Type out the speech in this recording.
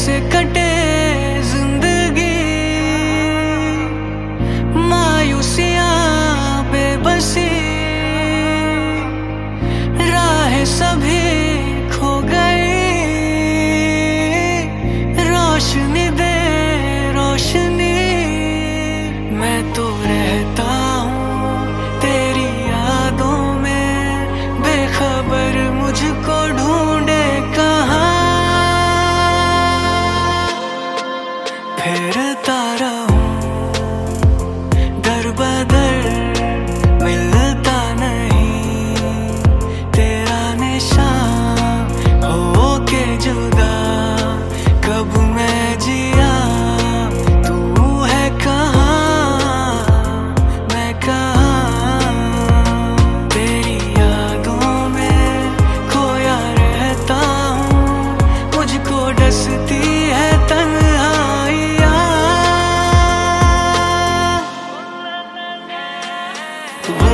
कैसे कटे जिंदगी, मायूसियां बेबसी, राहें सभी खो गई, रोशनी दे रोशनी। मैं तो रहता हूँ तेरी यादों में, बेखबर मुझको ढूंढे कहाँ। फिरता रहूं दर बदर, मिलता नहीं तेरा निशान, हो के जुदा कब मैं जिया, तू है कहाँ मैं कहाँ। तेरी यादों में खोया रहता हूँ, मुझको डसती है तन्हाइयाँ।